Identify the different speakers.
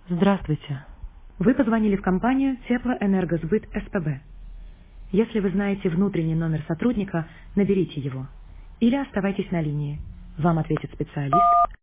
Speaker 1: Здравствуйте. Вы позвонили в компанию Теплоэнергосбыт СПБ. Если вы знаете внутренний номер сотрудника, наберите его. Или оставайтесь на линии. Вам ответит специалист,